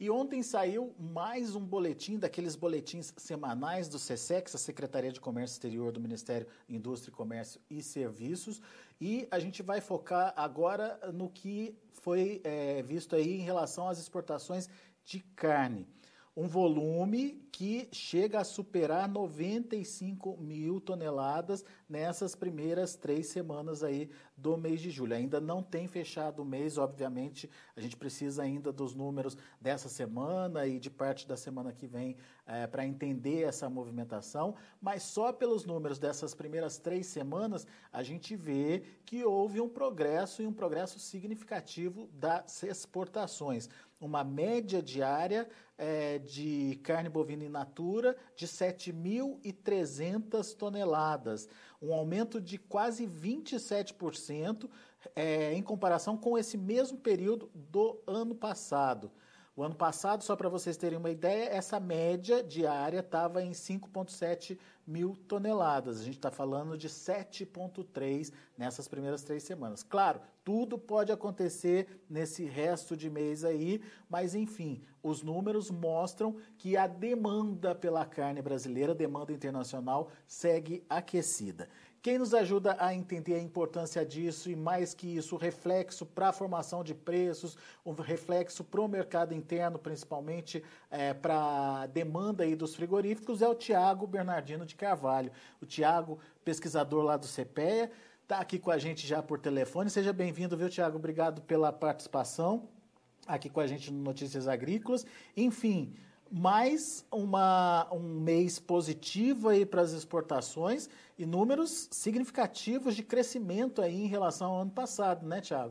E ontem saiu mais um boletim, daqueles boletins semanais do SECEX, a Secretaria de Comércio Exterior do Ministério da Indústria, Comércio e Serviços, e a gente vai focar agora no que foi visto aí em relação às exportações de carne. Um volume que chega a superar 95 mil toneladas nessas primeiras 3 semanas aí do mês de julho. Ainda não tem fechado o mês, obviamente, a gente precisa ainda dos números dessa semana e de parte da semana que vem para entender essa movimentação, mas só pelos números dessas primeiras 3 semanas a gente vê que houve um progresso e um progresso significativo das exportações. Uma média diária de carne bovina in natura de 7.300 toneladas, um aumento de quase 27% em comparação com esse mesmo período do ano passado. O ano passado, só para vocês terem uma ideia, essa média diária estava em 5,7 mil toneladas. A gente está falando de 7,3 nessas primeiras 3 semanas. Claro, tudo pode acontecer nesse resto de mês aí, mas enfim, os números mostram que a demanda pela carne brasileira, a demanda internacional, segue aquecida. Quem nos ajuda a entender a importância disso e, mais que isso, o reflexo para a formação de preços, o reflexo para o mercado interno, principalmente para a demanda aí dos frigoríficos, é o Tiago Bernardino de Carvalho. O Tiago, pesquisador lá do CPEA, está aqui com a gente já por telefone. Seja bem-vindo, viu, Tiago? Obrigado pela participação aqui com a gente no Notícias Agrícolas. Enfim, mais um mês positivo aí para as exportações e números significativos de crescimento aí em relação ao ano passado, né, Thiago?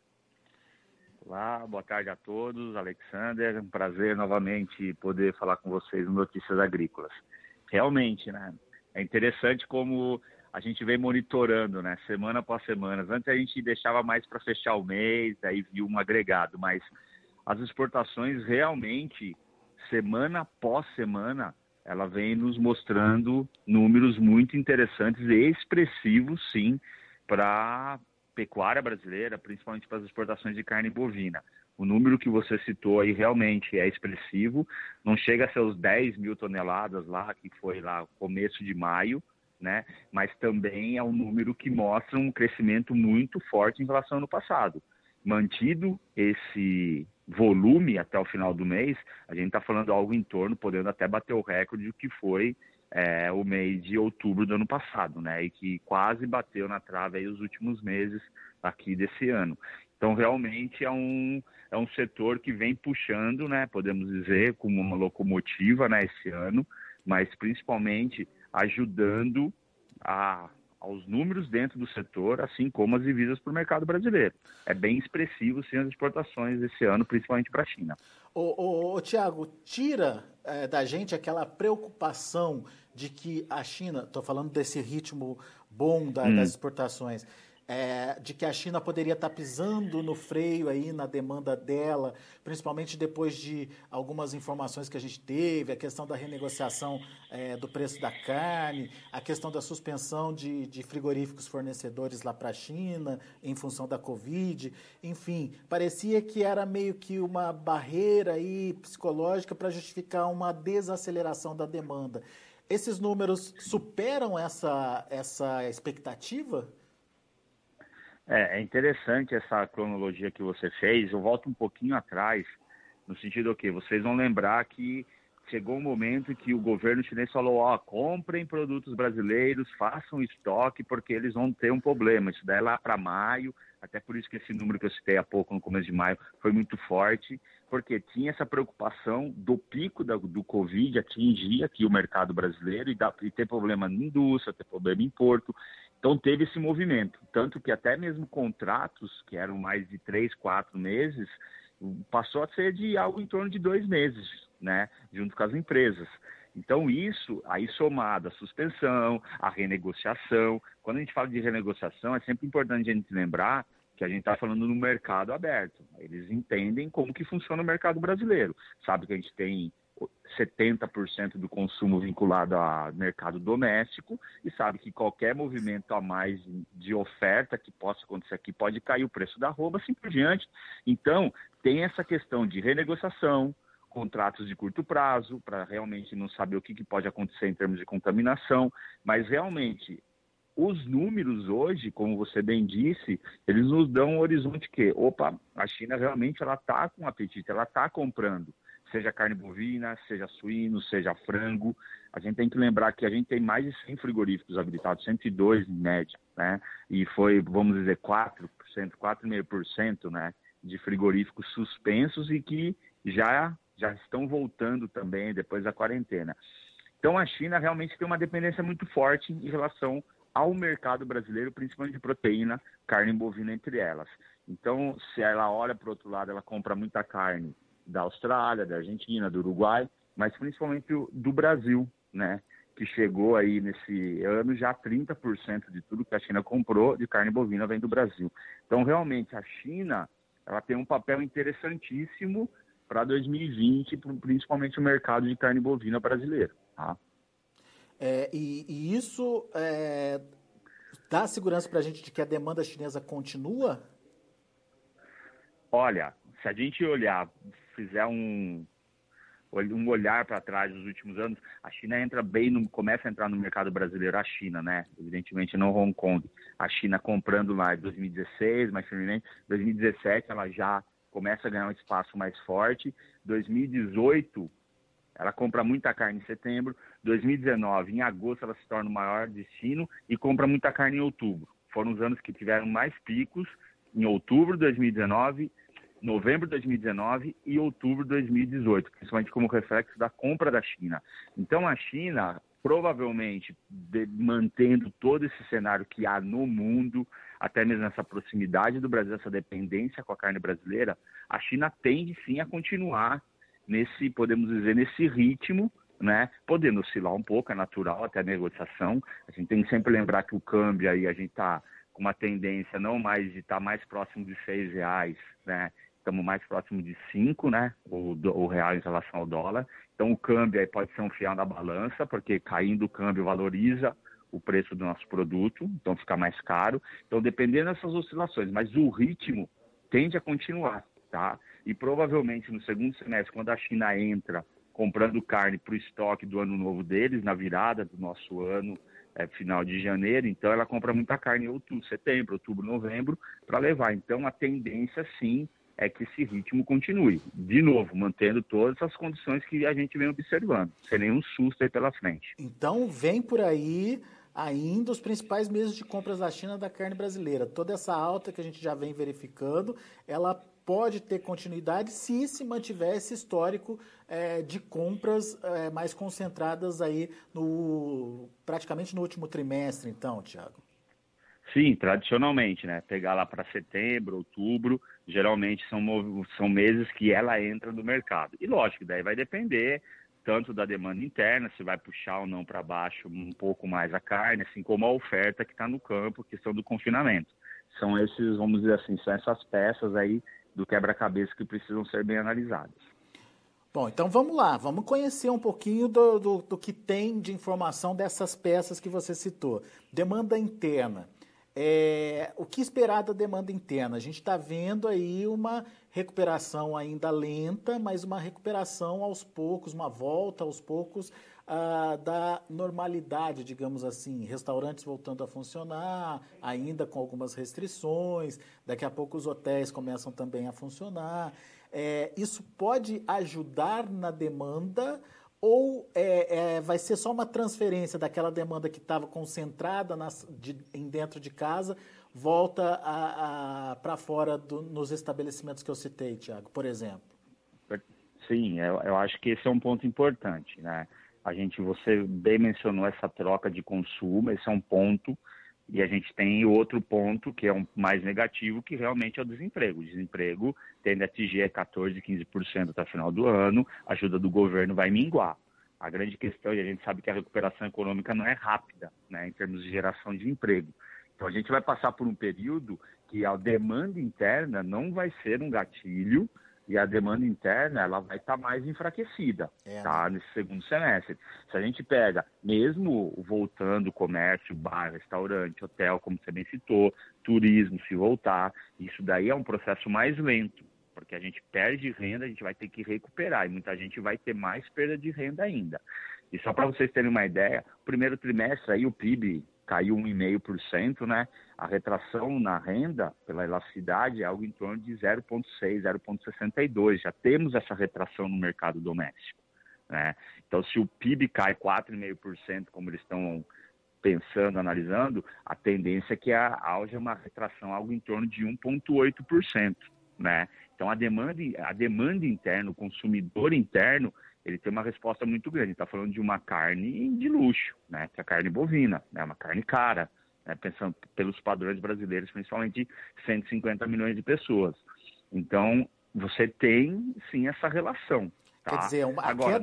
Olá, boa tarde a todos, Alexander, um prazer novamente poder falar com vocês no Notícias Agrícolas. Realmente, né, é interessante como a gente vem monitorando, né, semana após semana. Antes a gente deixava mais para fechar o mês, aí viu um agregado, mas as exportações realmente, semana após semana, ela vem nos mostrando números muito interessantes e expressivos, sim, para a pecuária brasileira, principalmente para as exportações de carne bovina. O número que você citou aí realmente é expressivo, não chega a ser os 10 mil toneladas lá, que foi lá começo de maio, né? Mas também é um número que mostra um crescimento muito forte em relação ao ano passado. Mantido esse volume até o final do mês, a gente está falando algo em torno, podendo até bater o recorde do que foi o mês de outubro do ano passado, né? E que quase bateu na trave aí os últimos meses aqui desse ano. Então, realmente é um setor que vem puxando, né? Podemos dizer, como uma locomotiva, né? Esse ano, mas principalmente ajudando aos números dentro do setor, assim como as divisas para o mercado brasileiro. É bem expressivo, sim, as exportações desse ano, principalmente para a China. Tiago, tira da gente aquela preocupação de que a China, estou falando desse ritmo bom das exportações, de que a China poderia estar pisando no freio aí na demanda dela, principalmente depois de algumas informações que a gente teve, a questão da renegociação do preço da carne, a questão da suspensão de frigoríficos fornecedores lá para a China em função da Covid, enfim, parecia que era meio que uma barreira aí psicológica para justificar uma desaceleração da demanda. Esses números superam essa expectativa? É interessante essa cronologia que você fez. Eu volto um pouquinho atrás, no sentido que vocês vão lembrar que chegou um momento que o governo chinês falou, comprem produtos brasileiros, façam estoque, porque eles vão ter um problema. Isso daí é lá para maio, até por isso que esse número que eu citei há pouco, no começo de maio, foi muito forte, porque tinha essa preocupação do pico do Covid atingir aqui o mercado brasileiro e ter problema na indústria, ter problema em porto. Então teve esse movimento, tanto que até mesmo contratos, que eram mais de 3, 4 meses, passou a ser de algo em torno de 2 meses, né, junto com as empresas. Então isso, aí somado à suspensão, à renegociação, quando a gente fala de renegociação, é sempre importante a gente lembrar que a gente está falando no mercado aberto. Eles entendem como que funciona o mercado brasileiro. Sabe que a gente tem 70% do consumo vinculado ao mercado doméstico e sabe que qualquer movimento a mais de oferta que possa acontecer aqui pode cair o preço da arroba, assim por diante. Então, tem essa questão de renegociação, contratos de curto prazo, para realmente não saber o que pode acontecer em termos de contaminação, mas realmente os números hoje, como você bem disse, eles nos dão um horizonte que, opa, a China realmente ela está com apetite, ela está comprando, seja carne bovina, seja suíno, seja frango. A gente tem que lembrar que a gente tem mais de 100 frigoríficos habilitados, 102 em média, né? E foi, vamos dizer, 4%, 4,5%, né, de frigoríficos suspensos e que já estão voltando também depois da quarentena. Então a China realmente tem uma dependência muito forte em relação ao mercado brasileiro, principalmente de proteína, carne bovina entre elas. Então, se ela olha para o outro lado, ela compra muita carne da Austrália, da Argentina, do Uruguai, mas principalmente do Brasil, né? Que chegou aí nesse ano já 30% de tudo que a China comprou de carne bovina vem do Brasil. Então, realmente, a China ela tem um papel interessantíssimo para 2020, principalmente o mercado de carne bovina brasileiro, tá? E isso dá segurança para a gente de que a demanda chinesa continua? Olha, se a gente olhar, fizer um olhar para trás dos últimos anos, a China começa a entrar no mercado brasileiro, a China, né? Evidentemente não Hong Kong. A China comprando lá em 2016, mais firmemente, 2017 ela já começa a ganhar um espaço mais forte. 2018 ela compra muita carne em setembro. 2019, em agosto, ela se torna o maior destino e compra muita carne em outubro. Foram os anos que tiveram mais picos em outubro de 2019, novembro de 2019 e outubro de 2018, principalmente como reflexo da compra da China. Então, a China, provavelmente, mantendo todo esse cenário que há no mundo, até mesmo essa proximidade do Brasil, essa dependência com a carne brasileira, a China tende, sim, a continuar podemos dizer, nesse ritmo, né? Podendo oscilar um pouco, é natural até a negociação. A gente tem que sempre lembrar que o câmbio aí, a gente está com uma tendência não mais de estar mais próximo de R$6, né? Estamos mais próximo de 5, né? O real em relação ao dólar. Então o câmbio aí pode ser um fiel na balança, porque caindo o câmbio valoriza o preço do nosso produto, então fica mais caro. Então dependendo dessas oscilações, mas o ritmo tende a continuar, tá? E provavelmente no segundo semestre, quando a China entra comprando carne para o estoque do ano novo deles, na virada do nosso ano, final de janeiro, então ela compra muita carne em outubro, setembro, outubro, novembro, para levar. Então a tendência, sim, é que esse ritmo continue. De novo, mantendo todas as condições que a gente vem observando, sem nenhum susto aí pela frente. Então vem por aí ainda os principais meses de compras da China da carne brasileira. Toda essa alta que a gente já vem verificando, ela pode ter continuidade se mantiver esse histórico de compras mais concentradas aí praticamente no último trimestre, então, Thiago. Sim, tradicionalmente, né? Pegar lá para setembro, outubro, geralmente são meses que ela entra no mercado. E lógico, daí vai depender tanto da demanda interna, se vai puxar ou não para baixo um pouco mais a carne, assim como a oferta que está no campo, questão do confinamento. São esses, vamos dizer assim, são essas peças aí do quebra-cabeça que precisam ser bem analisadas. Bom, então vamos lá, vamos conhecer um pouquinho do que tem de informação dessas peças que você citou. Demanda interna. O que esperar da demanda interna? A gente está vendo aí uma recuperação ainda lenta, mas uma recuperação aos poucos, uma volta aos poucos da normalidade, digamos assim. Restaurantes voltando a funcionar, ainda com algumas restrições, daqui a pouco os hotéis começam também a funcionar. Isso pode ajudar na demanda ou vai ser só uma transferência daquela demanda que estava concentrada dentro de casa, volta para fora nos estabelecimentos que eu citei, Thiago, por exemplo? Sim, eu acho que esse é um ponto importante, né? Você bem mencionou essa troca de consumo, esse é um ponto, e a gente tem outro ponto, que é um mais negativo, que realmente é o desemprego. O desemprego tende a atingir 14%, 15% até o final do ano, a ajuda do governo vai minguar. A grande questão, e a gente sabe que a recuperação econômica não é rápida, né, em termos de geração de emprego. Então a gente vai passar por um período que a demanda interna não vai ser um gatilho, e a demanda interna ela vai estar mais enfraquecida, tá? Nesse segundo semestre. Se a gente pega, mesmo voltando comércio, bar, restaurante, hotel, como você bem citou, turismo, se voltar, isso daí é um processo mais lento, porque a gente perde renda, a gente vai ter que recuperar, e muita gente vai ter mais perda de renda ainda. E só para vocês terem uma ideia, o primeiro trimestre aí o PIB caiu 1,5%, né? A retração na renda, pela elasticidade, é algo em torno de 0,6, 0,62. Já temos essa retração no mercado doméstico, né? Então, se o PIB cai 4,5%, como eles estão pensando, analisando, a tendência é que haja uma retração algo em torno de 1,8%, né? Então, a demanda interna, o consumidor interno, ele tem uma resposta muito grande. Está falando de uma carne de luxo, né? Que é a carne bovina, né? Uma carne cara, né? Pensando pelos padrões brasileiros, principalmente 150 milhões de pessoas. Então, você tem, sim, essa relação. Tá? Quer dizer, Agora,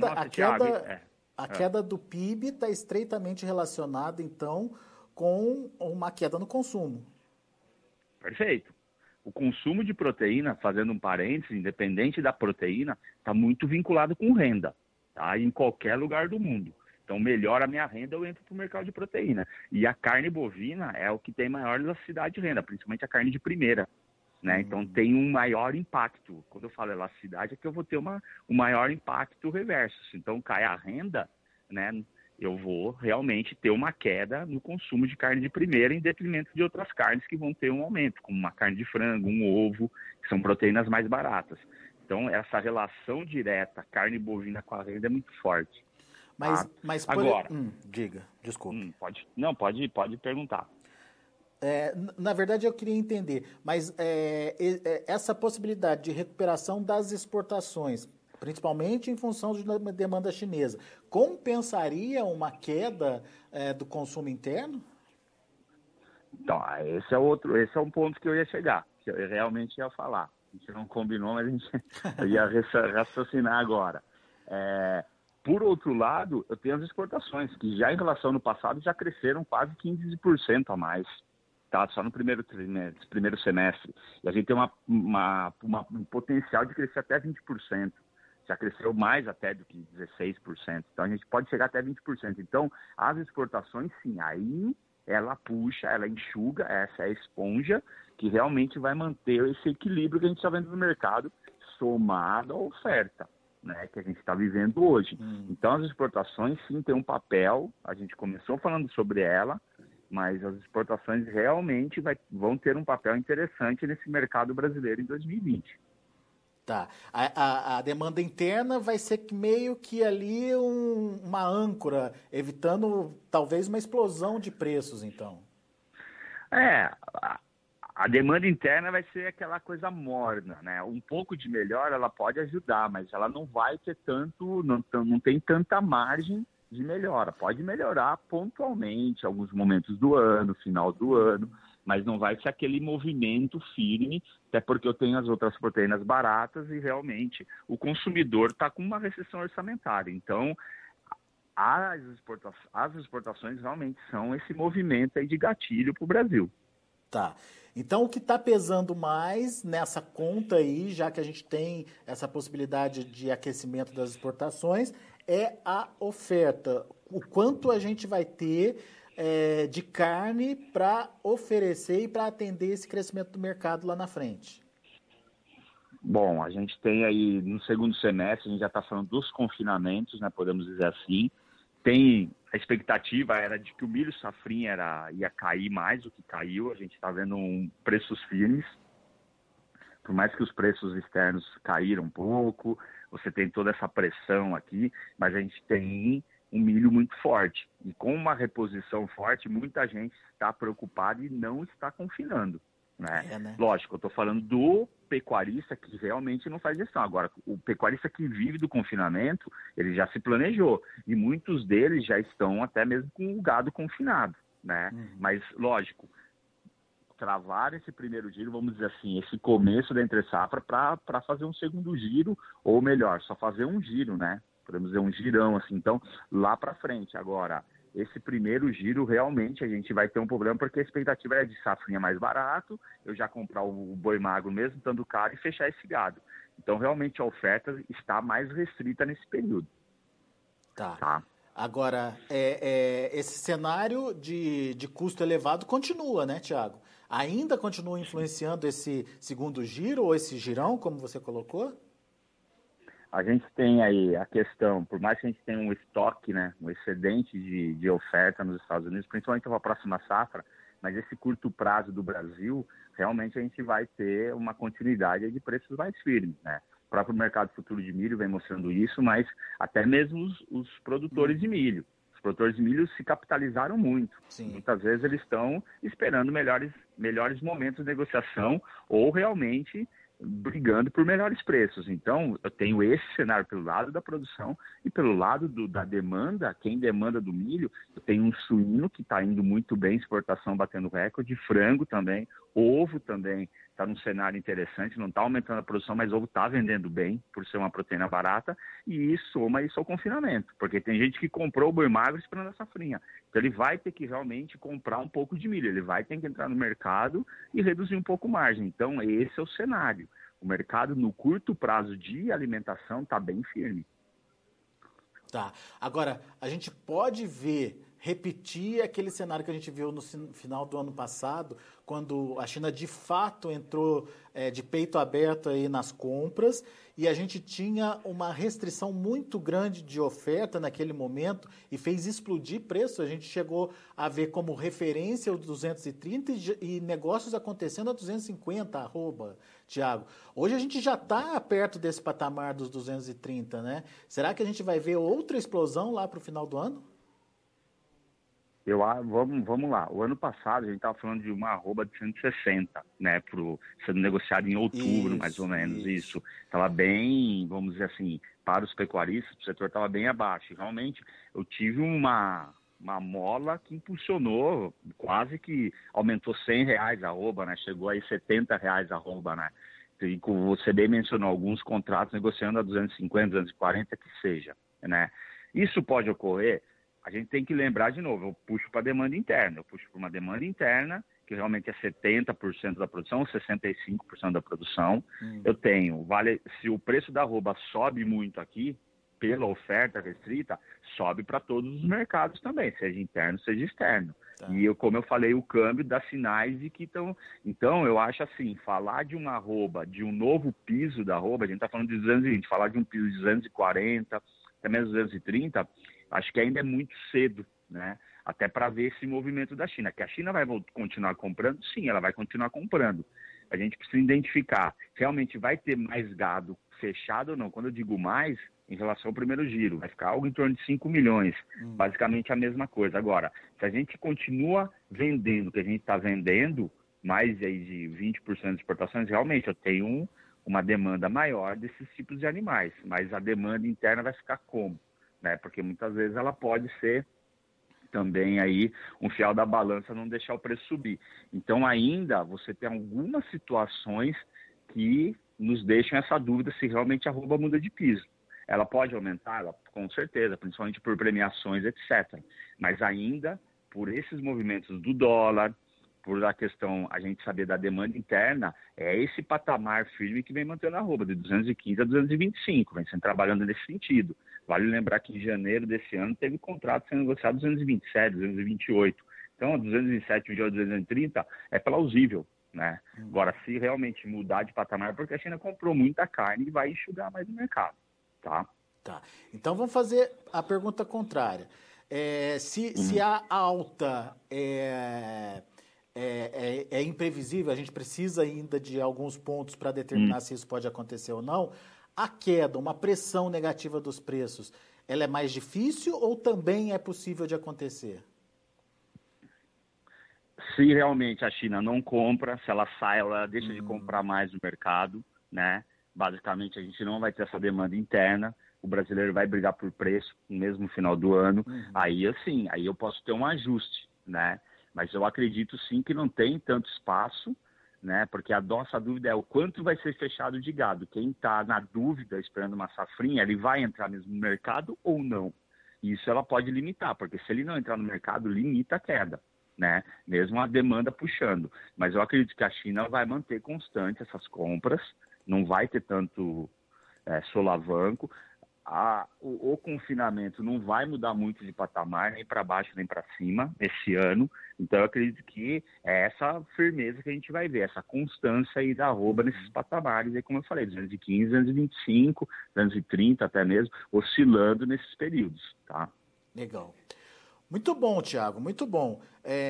a queda do PIB está estreitamente relacionada, então, com uma queda no consumo. Perfeito. O consumo de proteína, fazendo um parênteses, independente da proteína, está muito vinculado com renda, tá? Em qualquer lugar do mundo. Então, melhora a minha renda, eu entro para o mercado de proteína. E a carne bovina é o que tem maior elasticidade de renda, principalmente a carne de primeira, né? Então, tem um maior impacto. Quando eu falo elasticidade, é que eu vou ter um maior impacto reverso. Então, cai a renda, né? Eu vou realmente ter uma queda no consumo de carne de primeira em detrimento de outras carnes que vão ter um aumento, como uma carne de frango, um ovo, que são proteínas mais baratas. Então, essa relação direta, carne bovina com a renda é muito forte. Tá? Mas agora, diga, desculpe. Pode perguntar. Na verdade, eu queria entender, mas essa possibilidade de recuperação das exportações, principalmente em função de uma demanda chinesa, compensaria uma queda do consumo interno? Então, esse é um ponto que eu ia chegar, que eu realmente ia falar. A gente não combinou, mas eu ia raciocinar agora. Por outro lado, eu tenho as exportações, que já em relação ao passado já cresceram quase 15% a mais. Tá, só no primeiro semestre. E a gente tem um potencial de crescer até 20%. Já cresceu mais até do que 16%. Então, a gente pode chegar até 20%. Então, as exportações, sim, aí ela puxa, ela enxuga, essa é a esponja que realmente vai manter esse equilíbrio que a gente está vendo no mercado, somado à oferta, né, que a gente está vivendo hoje. Então, as exportações, sim, têm um papel. A gente começou falando sobre ela, mas as exportações realmente vão ter um papel interessante nesse mercado brasileiro em 2020. Tá. A demanda interna vai ser meio que ali uma âncora, evitando talvez uma explosão de preços, então. A demanda interna vai ser aquela coisa morna, né? Um pouco de melhora ela pode ajudar, mas ela não vai ter não tem tanta margem de melhora. Pode melhorar pontualmente, alguns momentos do ano, final do ano, mas não vai ser aquele movimento firme, até porque eu tenho as outras proteínas baratas e realmente o consumidor está com uma recessão orçamentária. Então, as exportações realmente são esse movimento aí de gatilho para o Brasil. Tá. Então, o que está pesando mais nessa conta aí, já que a gente tem essa possibilidade de aquecimento das exportações, é a oferta. O quanto a gente vai ter de carne para oferecer e para atender esse crescimento do mercado lá na frente. Bom, a gente tem aí no segundo semestre, a gente já está falando dos confinamentos, né? Podemos dizer assim. A expectativa era de que o milho safrinha ia cair mais do que caiu. A gente está vendo preços firmes. Por mais que os preços externos caíram um pouco, você tem toda essa pressão aqui, mas a gente tem um milho muito forte. E com uma reposição forte, muita gente está preocupada e não está confinando. Né? Lógico, eu estou falando do pecuarista que realmente não faz gestão. Agora, o pecuarista que vive do confinamento, ele já se planejou. E muitos deles já estão até mesmo com o gado confinado. Né? Mas, lógico, travar esse primeiro giro, vamos dizer assim, esse começo da entre-safra para fazer um segundo giro, ou melhor, só fazer um giro, né? Podemos dizer um girão, assim. Então, lá para frente. Agora, esse primeiro giro, realmente, a gente vai ter um problema, porque a expectativa é de safrinha mais barato, eu já comprar o boi magro mesmo, estando caro, e fechar esse gado. Então, realmente, a oferta está mais restrita nesse período. Tá. Agora, esse cenário de custo elevado continua, né, Tiago? ainda continua influenciando esse segundo giro ou esse girão, como você colocou? A gente tem aí a questão, por mais que a gente tenha um estoque, né, um excedente de oferta nos Estados Unidos, principalmente para a próxima safra, mas esse curto prazo do Brasil, realmente a gente vai ter uma continuidade de preços mais firmes, né? O próprio mercado futuro de milho vem mostrando isso, mas até mesmo os produtores de milho. Os produtores de milho se capitalizaram muito. Sim. Muitas vezes eles estão esperando melhores momentos de negociação ou realmente brigando por melhores preços. Então, eu tenho esse cenário pelo lado da produção e pelo lado da demanda, quem demanda do milho, eu tenho um suíno que está indo muito bem, exportação batendo recorde, frango também, ovo também está num cenário interessante, não está aumentando a produção, mas ovo está vendendo bem, por ser uma proteína barata, e soma isso ao confinamento, porque tem gente que comprou o boi magro esperando a safrinha. Então ele vai ter que realmente comprar um pouco de milho, ele vai ter que entrar no mercado e reduzir um pouco a margem. Então esse é o cenário. O mercado no curto prazo de alimentação está bem firme. Tá. Agora, a gente pode repetir aquele cenário que a gente viu no final do ano passado, quando a China de fato entrou de peito aberto aí nas compras e a gente tinha uma restrição muito grande de oferta naquele momento e fez explodir preço. A gente chegou a ver como referência os 230 e negócios acontecendo a 250, Tiago. Hoje a gente já está perto desse patamar dos 230, né? Será que a gente vai ver outra explosão lá para o final do ano? Vamos lá. O ano passado a gente estava falando de uma arroba de 160, né? Sendo negociado em outubro, mais ou menos. Isso. Estava bem, vamos dizer assim, para os pecuaristas, o setor estava bem abaixo. E, realmente, eu tive uma mola que impulsionou, quase que aumentou R$100 a arroba, né? Chegou aí R$70 a arroba, né? E como você bem mencionou, alguns contratos negociando a 250, 240, que seja, né? Isso pode ocorrer. A gente tem que lembrar de novo, eu puxo para a demanda interna, eu puxo para uma demanda interna, que realmente é 70% da produção, 65% da produção. Eu tenho, se o preço da arroba sobe muito aqui, pela oferta restrita, sobe para todos os mercados também, seja interno, seja externo. Tá. E como eu falei, o câmbio dá sinais de que estão... Então, eu acho assim, falar de uma arroba, de um novo piso da arroba, a gente está falando de 220, falar de um piso de 240, até mesmo 230... acho que ainda é muito cedo, né? Até para ver esse movimento da China. Que a China vai continuar comprando? Sim, ela vai continuar comprando. A gente precisa identificar, realmente vai ter mais gado fechado ou não? Quando eu digo mais, em relação ao primeiro giro, vai ficar algo em torno de 5 milhões. Basicamente a mesma coisa. Agora, se a gente continua vendendo o que a gente está vendendo, mais aí de 20% de exportações, realmente eu tenho uma demanda maior desses tipos de animais. Mas a demanda interna vai ficar como? Né? Porque muitas vezes ela pode ser também aí um fiel da balança, não deixar o preço subir. Então ainda você tem algumas situações que nos deixam essa dúvida se realmente a arroba muda de piso. Ela pode aumentar? Com certeza, principalmente por premiações, etc. Mas ainda, por esses movimentos do dólar, por a questão, a gente saber da demanda interna, é esse patamar firme que vem mantendo a arroba, de 215 a 225, vem sendo trabalhando nesse sentido. Vale lembrar que em janeiro desse ano teve contrato sendo negociado 227, 228. Então, a 207 e a 230 é plausível, né? Agora, se realmente mudar de patamar, porque a China comprou muita carne e vai enxugar mais no mercado, tá? Tá. Então, vamos fazer a pergunta contrária. Se a alta é imprevisível, a gente precisa ainda de alguns pontos para determinar se isso pode acontecer ou não. A queda, uma pressão negativa dos preços, ela é mais difícil ou também é possível de acontecer? Se realmente a China não compra, se ela sai, ela deixa de comprar mais no mercado, né? Basicamente, a gente não vai ter essa demanda interna. O brasileiro vai brigar por preço, mesmo no final do ano. Aí, assim, aí eu posso ter um ajuste, né? Mas eu acredito sim que não tem tanto espaço, né? Porque a nossa dúvida é o quanto vai ser fechado de gado. Quem está na dúvida, esperando uma safrinha, ele vai entrar mesmo no mercado ou não? Isso ela pode limitar, porque se ele não entrar no mercado, limita a queda, né? Mesmo a demanda puxando. Mas eu acredito que a China vai manter constante essas compras, não vai ter tanto solavanco. o confinamento não vai mudar muito de patamar, nem para baixo nem para cima, esse ano. Então, eu acredito que é essa firmeza que a gente vai ver, essa constância aí da arroba nesses patamares, aí, como eu falei, 215, 225, 230 até mesmo, oscilando nesses períodos, tá? Legal. Muito bom, Thiago, muito bom.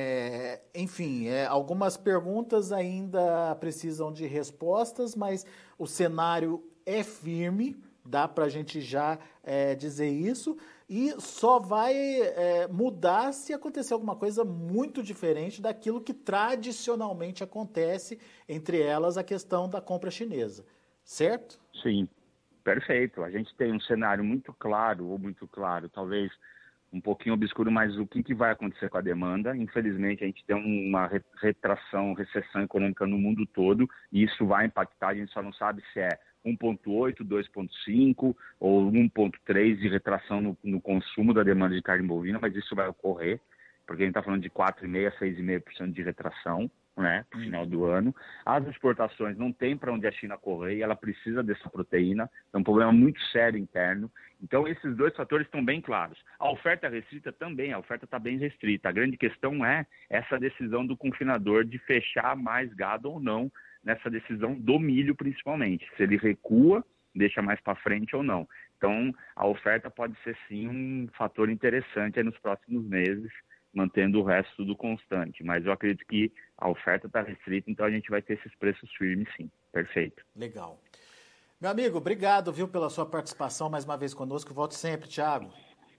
Enfim, algumas perguntas ainda precisam de respostas, mas o cenário é firme, dá para a gente já dizer isso, e só vai mudar se acontecer alguma coisa muito diferente daquilo que tradicionalmente acontece, entre elas a questão da compra chinesa, certo? Sim, perfeito. A gente tem um cenário muito claro, talvez um pouquinho obscuro, mas o que vai acontecer com a demanda? Infelizmente, a gente tem uma recessão econômica no mundo todo, e isso vai impactar, a gente só não sabe se é 1,8, 2,5 ou 1,3 de retração no consumo da demanda de carne bovina, mas isso vai ocorrer, porque a gente está falando de 4,5%, 6,5% de retração, né, para o final do ano. As exportações não tem para onde a China correr e ela precisa dessa proteína, é um problema muito sério interno. Então, esses dois fatores estão bem claros. A oferta restrita também, a oferta está bem restrita. A grande questão é essa decisão do confinador de fechar mais gado ou não, nessa decisão do milho principalmente, se ele recua, deixa mais para frente ou não. Então, a oferta pode ser sim um fator interessante aí nos próximos meses, mantendo o resto tudo constante. Mas eu acredito que a oferta está restrita, então a gente vai ter esses preços firmes, sim. Perfeito. Legal. Meu amigo, obrigado, viu, pela sua participação mais uma vez conosco. Volte sempre, Thiago.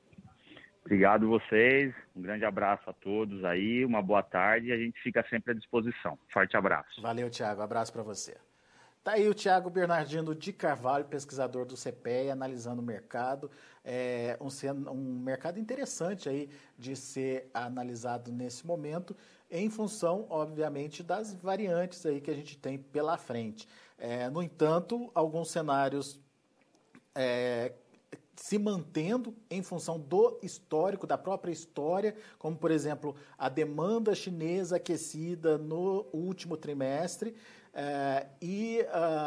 Obrigado vocês, um grande abraço a todos aí, uma boa tarde e a gente fica sempre à disposição. Forte abraço. Valeu, Thiago. Abraço para você. Tá aí o Thiago Bernardino de Carvalho, pesquisador do CPEA, analisando o mercado. Um mercado interessante aí de ser analisado nesse momento, em função, obviamente, das variantes aí que a gente tem pela frente. No entanto, alguns cenários se mantendo em função do histórico, da própria história, como, por exemplo, a demanda chinesa aquecida no último trimestre, e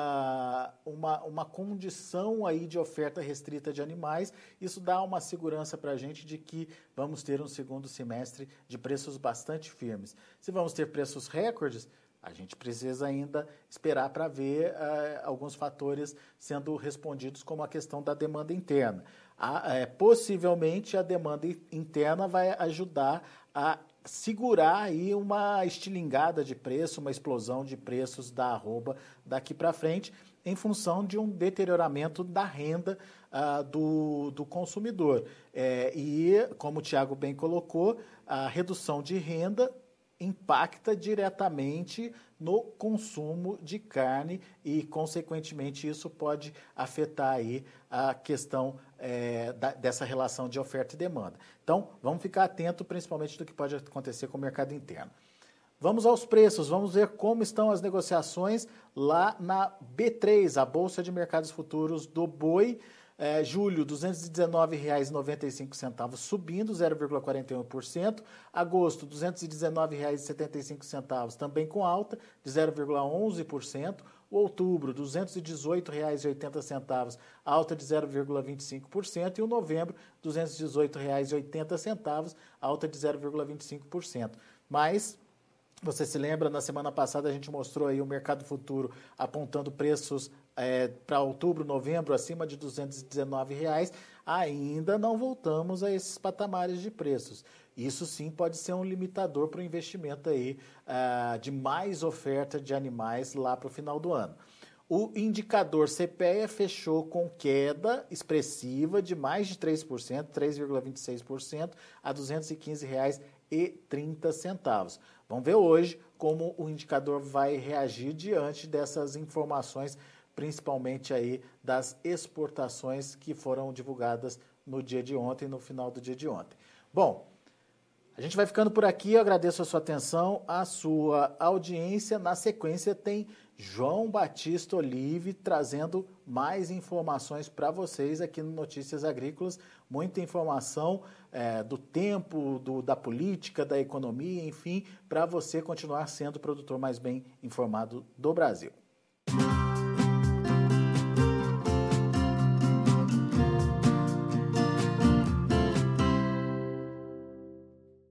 uma condição aí de oferta restrita de animais. Isso dá uma segurança para a gente de que vamos ter um segundo semestre de preços bastante firmes. Se vamos ter preços recordes, a gente precisa ainda esperar para ver alguns fatores sendo respondidos, como a questão da demanda interna. Possivelmente a demanda interna vai ajudar a segurar aí uma estilingada de preço, uma explosão de preços da arroba daqui para frente, em função de um deterioramento da renda do consumidor. E, como o Thiago bem colocou, a redução de renda impacta diretamente no consumo de carne e, consequentemente, isso pode afetar aí a questão dessa relação de oferta e demanda. Então, vamos ficar atento principalmente do que pode acontecer com o mercado interno. Vamos aos preços, vamos ver como estão as negociações lá na B3, a Bolsa de Mercados Futuros do Boi. Julho, R$ 219,95, subindo 0,41%. Agosto, R$ 219,75, também com alta de 0,11%. Outubro, R$ 218,80, alta de 0,25%. E o novembro, R$ 218,80, alta de 0,25%. Mas você se lembra, na semana passada a gente mostrou aí o mercado futuro apontando preços para outubro, novembro, acima de R$ 219. Ainda não voltamos a esses patamares de preços. Isso sim pode ser um limitador para o investimento aí, de mais oferta de animais lá para o final do ano. O indicador CPEA fechou com queda expressiva de mais de 3%, 3,26%, a R$ 215,30. Vamos ver hoje como o indicador vai reagir diante dessas informações, principalmente aí das exportações que foram divulgadas no dia de ontem, no final do dia de ontem. Bom, a gente vai ficando por aqui, eu agradeço a sua atenção, a sua audiência. Na sequência tem João Batista Olive trazendo mais informações para vocês aqui no Notícias Agrícolas, muita informação do tempo, da política, da economia, enfim, para você continuar sendo o produtor mais bem informado do Brasil.